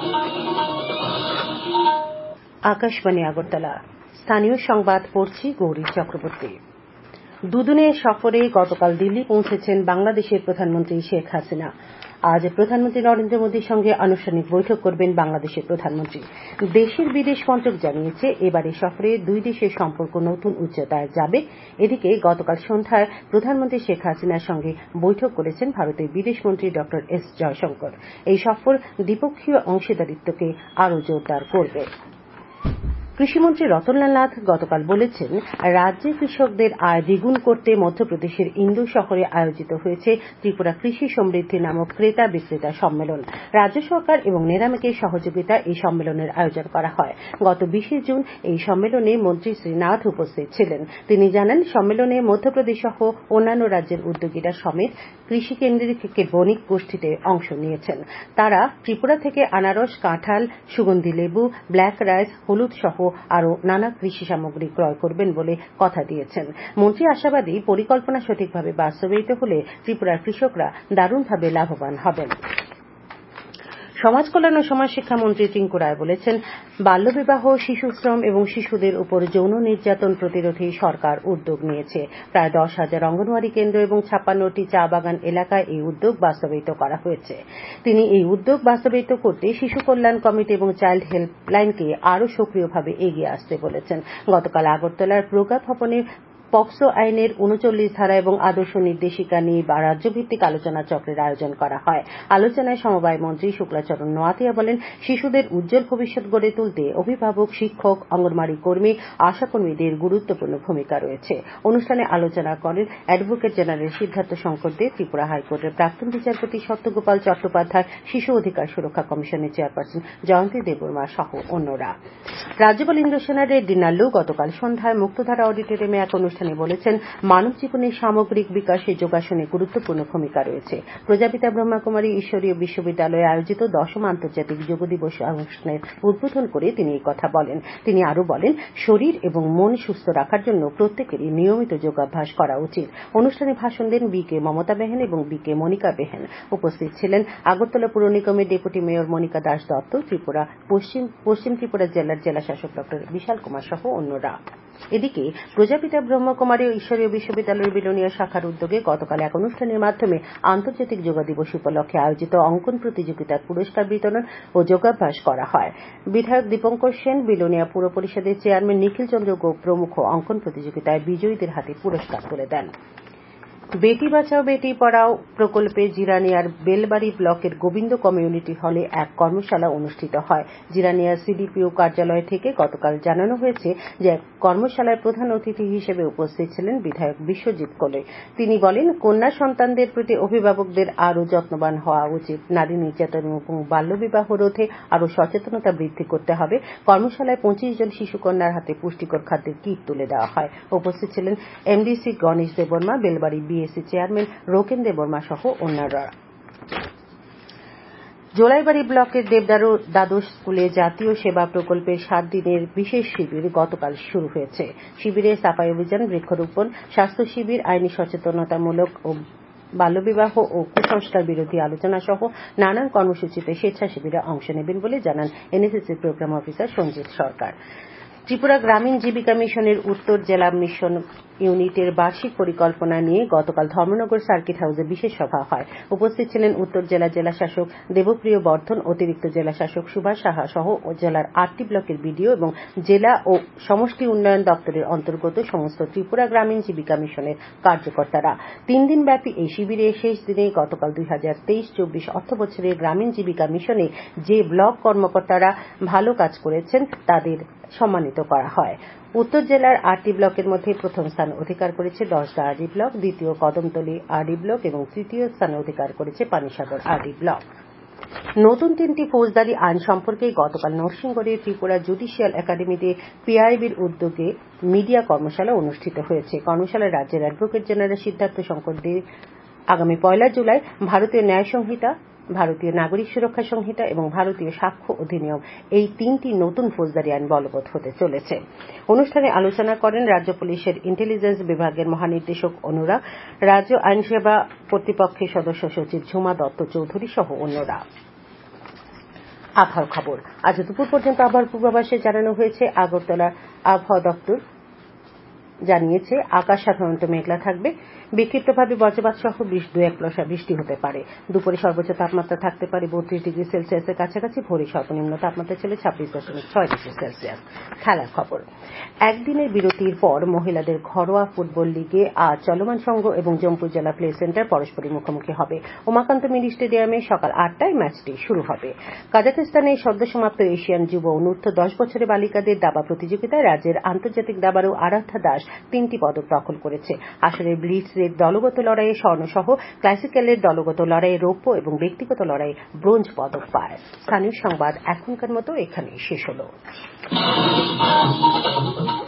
আকাশবাণী আগরতলা। স্থানীয় সংবাদ পড়ছি গৌরী চক্রবর্তী। দুদিনের সফরে গতকাল দিল্লি পৌঁছেছেন বাংলাদেশের প্রধানমন্ত্রী শেখ হাসিনা। আজ প্রধানমন্ত্রী নরেন্দ্র মোদীর সঙ্গে আনুষ্ঠানিক বৈঠক করবেন বাংলাদেশের প্রধানমন্ত্রী। দেশের বিদেশ মন্ত্রক জানিয়েছে, এবারের সফরে দুই দেশের সম্পর্ক নতুন উচ্চতায় যাবে। এদিকে গতকাল সন্ধ্যায় প্রধানমন্ত্রী শেখ হাসিনার সঙ্গে বৈঠক করেছেন ভারতের বিদেশমন্ত্রী ড এস জয়শঙ্কর। এই সফর দ্বিপক্ষীয় অংশীদারিত্বকে আরও জোরদার করবে। কৃষিমন্ত্রী রতনলাল নাথ গতকাল বলেছেন, রাজ্যে কৃষকদের আয় দ্বিগুণ করতে মধ্যপ্রদেশের ইন্দোর শহরে আয়োজিত হয়েছে ত্রিপুরা কৃষি সমৃদ্ধি নামক ক্রেতা বিক্রেতা সম্মেলন। রাজ্য সরকার এবং নেরামেকের সহযোগিতায় এই সম্মেলনের আয়োজন করা হয়। গত 20 জুন এই সম্মেলনে মন্ত্রী শ্রী নাথ উপস্থিত ছিলেন। তিনি জানান, সম্মেলনে মধ্যপ্রদেশ সহ অন্যান্য রাজ্যের উদ্যোগীরা সমেত কৃষিকেন্দ্রিক বণিক গোষ্ঠীতে অংশ নিয়েছেন। তারা ত্রিপুরা থেকে আনারস, কাঁঠাল, সুগন্ধি লেবু, ব্ল্যাক রাইস, হলুদ সহ আরও নানা কৃষি সামগ্রী ক্রয় করবেন বলে কথা দিয়েছেন। মন্ত্রী আশাবাদী, পরিকল্পনা সঠিকভাবে বাস্তবায়িত হলে ত্রিপুরার কৃষকরা দারুণভাবে লাভবান হবেন। সমাজ কল্যাণ ও সমাজ শিক্ষা মন্ত্রী টিঙ্কু রায় বলেছেন, বাল্যবিবাহ, শিশুশ্রম এবং শিশুদের উপর যৌন নির্যাতন প্রতিরোধে সরকার উদ্যোগ নিয়েছে। প্রায় 10,000 অঙ্গনওয়াড়ি কেন্দ্র এবং 56টি চা বাগান এলাকায় এই উদ্যোগ বাস্তবায়িত করা হয়েছে। তিনি এই উদ্যোগ বাস্তবায়িত করতে শিশু কল্যাণ কমিটি এবং চাইল্ড হেল্পলাইনকে আরও সক্রিয়ভাবে এগিয়ে আসতে বলেছেন। গতকাল আগরতলার প্রজ্ঞা ভবনে পক্সো আইনের 39 ধারা এবং আদর্শ নির্দেশিকা নিয়ে রাজ্যভিত্তিক আলোচনা চক্রের আয়োজন করা হয়। আলোচনায় সমবায় মন্ত্রী শুক্লাচরণ নোয়াতিয়া বলেন, শিশুদের উজ্জ্বল ভবিষ্যৎ গড়ে তুলতে অভিভাবক, শিক্ষক, অঙ্গনওয়াড়ি কর্মী, আশাকর্মীদের গুরুত্বপূর্ণ ভূমিকা রয়েছে। অনুষ্ঠানে আলোচনা করেন অ্যাডভোকেট জেনারেল সিদ্ধার্থ শঙ্কর দে, ত্রিপুরা হাইকোর্টের প্রাক্তন বিচারপতি সত্যগোপাল চট্টোপাধ্যায়, শিশু অধিকার সুরক্ষা কমিশনের চেয়ারপারসন জয়ন্তী দেববর্মা সহ অন্যরা। রাজ্যপাল ইন্দ্রসেনা রেড্ডি নাল্লু গতকাল সন্ধ্যায় মুক্তধারা অডিটোরিয়ামে এক অনুষ্ঠানে বলেছেন, মানব জীবনের সামগ্রিক বিকাশে যোগাসনে গুরুত্বপূর্ণ ভূমিকা রয়েছে। প্রজাপিতা ব্রহ্মাকুমারী ঈশ্বরীয় বিশ্ববিদ্যালয়ে আয়োজিত 10ম আন্তর্জাতিক যোগ দিবস অনুষ্ঠানের উদ্বোধন করে তিনি এই কথা বলেন। তিনি আরও বলেন, শরীর এবং মন সুস্থ রাখার জন্য প্রত্যেকেরই নিয়মিত যোগাভ্যাস করা উচিত। অনুষ্ঠানে ভাষণ দেন বি.কে. মমতা বেহেন এবং বি.কে. মনিকা বেহেন। উপস্থিত ছিলেন আগরতলা পুর নিগমের ডেপুটি মেয়র মনিকা দাস দত্ত, ত্রিপুরা পশ্চিম ত্রিপুরা জেলার জেলাশাসক ড বিশাল কুমার সহ অন্যরা। এদিকে প্রজাপিতা ব্রহ্মকুমারী ঈশ্বরীয় বিশ্ববিদ্যালয়ের বিলোনিয়া শাখার উদ্যোগে গতকাল এক অনুষ্ঠানের মাধ্যমে আন্তর্জাতিক যোগ দিবস উপলক্ষে আয়োজিত অঙ্কন প্রতিযোগিতার পুরস্কার বিতরণ ও যোগাভ্যাস করা হয়। বিধায়ক দীপঙ্কর সেন, বিলোনিয়া পুর পরিষদের চেয়ারম্যান নিখিল চন্দ্র গোপ প্রমুখ অঙ্কন প্রতিযোগিতায় বিজয়ীদের হাতে পুরস্কার তুলে দেন। বেটি বাঁচাও বেটি পড়াও প্রকল্পে জিরানিয়ার বেলবাড়ি ব্লকের গোবিন্দ কমিউনিটি হলে এক কর্মশালা অনুষ্ঠিত হয়। জিরানিয়ার সিডিপিও কার্যালয় থেকে গতকাল জানানো হয়েছে যে কর্মশালায় প্রধান অতিথি হিসেবে উপস্থিত ছিলেন বিধায়ক বিশ্বজিৎ কোলে। তিনি বলেন, কন্যা সন্তানদের প্রতি অভিভাবকদের আরও যত্নবান হওয়া উচিত। নারী নির্যাতন এবং বাল্যবিবাহ রোধে আরও সচেতনতা বৃদ্ধি করতে হবে। কর্মশালায় 25 জন শিশুকন্যার হাতে পুষ্টিকর খাদ্যের কিট তুলে দেওয়া হয়। উপস্থিত ছিলেন MDC Ganesh Debbarma, Belbari BSC chairman Roken Debbarma সহ অন্যরা। জোলাইবাড়ি ব্লকের দেবদারু দ্বাদশ স্কুলে জাতীয় সেবা প্রকল্পের 7 দিনের বিশেষ শিবির গতকাল শুরু হয়েছে। শিবিরে সাফাই অভিযান, বৃক্ষরোপণ, স্বাস্থ্য শিবির, আইনি সচেতনতামূলক ও বাল্যবিবাহ ও কুসংস্কার বিরোধী আলোচনা সহ নানান কর্মসূচিতে স্বেচ্ছাসেবীরা অংশ নেবেন বলে জানান এনএসএসের প্রোগ্রাম অফিসার সঞ্জিত সরকার। ত্রিপুরা গ্রামীণ জীবিকা মিশনের উত্তর জেলা মিশন ইউনিটের বার্ষিক পরিকল্পনা নিয়ে গতকাল ধর্মনগর সার্কিট হাউসে বিশেষ সভা হয়। উপস্থিত ছিলেন উত্তর জেলা জেলাশাসক দেবপ্রিয় বর্ধন, অতিরিক্ত জেলাশাসক সুভাষ সাহা সহ জেলার 8টি ব্লকের বিডিও এবং জেলা ও সমষ্টি উন্নয়ন দপ্তরের অন্তর্গত সমস্ত ত্রিপুরা গ্রামীণ জীবিকা মিশনের কার্যকর্তারা। 3 দিনব্যাপী এই শিবিরের শেষ দিনে গতকাল 2023-24 অর্থবছরের গ্রামীণ জীবিকা মিশনে যে ব্লক কর্মকর্তারা ভালো কাজ করেছেন তাদের সম্মানিত করা হয়। উত্তর জেলার 8টি ব্লকের মধ্যে প্রথম স্থান অধিকার করেছে 10টা আরডি ব্লক, দ্বিতীয় কদমতলী আরডি ব্লক এবং তৃতীয় স্থান অধিকার করেছে পানিসাগর আরডি ব্লক। নতুন 3টি ফৌজদারি আইন সম্পর্কে গতকাল নরসিংগড়ের ত্রিপুরা জুডিশিয়াল একাডেমিতে পিআইবির উদ্যোগে মিডিয়া কর্মশালা অনুষ্ঠিত হয়েছে। কর্মশালায় রাজ্যের অ্যাডভোকেট জেনারেল সিদ্ধার্থ শঙ্কর দে আগামী 1 জুলাই ভারতীয় ন্যায় সংহিতা, ভারতীয় নাগরিক সুরক্ষা সংহিতা এবং ভারতীয় সাক্ষ্য অধিনিয়ম এই 3টি নতুন ফৌজদারি আইন বলবৎ হতে চলেছে। অনুষ্ঠানে আলোচনা করেন রাজ্য পুলিশের ইন্টেলিজেন্স বিভাগের মহানির্দেশক অনুরাগ, রাজ্য আইনসেবা কর্তৃপক্ষের সদস্য সচিব ঝুমা দত্ত চৌধুরী সহ অন্যরা। আবহাওয়া খবর। আজ দুপুর পর্যন্ত আবহাওয়ার পূর্বাভাসে জানানো হয়েছে, আগরতলা আবহাওয়া দপ্তর জানিয়েছে আকাশ সাধারণত মেঘলা থাকবে, বিক্ষিপ্তভাবে বজ্রপাত সহ দু এক পশলা বৃষ্টি হতে পারে। দুপুরে সর্বোচ্চ তাপমাত্রা থাকতে পারে ৩২ ডিগ্রি সেলসিয়াসের কাছাকাছি, ভোরে সর্বনিম্ন তাপমাত্রা ছিল ২৬.৬ ডিগ্রি সেলসিয়াস। খেলার খবর। একদিনের বিরতির পর মহিলাদের ঘরোয়া ফুটবল লিগে আজ চলমান সংঘ এবং জম্পুর জেলা প্লে সেন্টার পরস্পরের মুখোমুখি হবে। উমাকান্ত মিনি স্টেডিয়ামে সকাল ৮টায় ম্যাচটি শুরু হবে। কাজাখস্তানে সদ্য সমাপ্ত এশিয়ান যুব অনূর্ধ্ব ১০ বছরের বালিকাদের দাবা প্রতিযোগিতায় রাজ্যের আন্তর্জাতিক দাবাড়ু আরাধ্যা দাস ৩টি পদক দখল করেছে। আসরের ব্লিটজের দলগত লড়াইয়ে স্বর্ণ সহ ক্লাসিক্যালের দলগত লড়াইয়ে রৌপ্য এবং ব্যক্তিগত লড়াইয়ে ব্রোঞ্জ পদক পায়। স্থানীয় সংবাদ এখনকার মতো এখানেই শেষ হলো।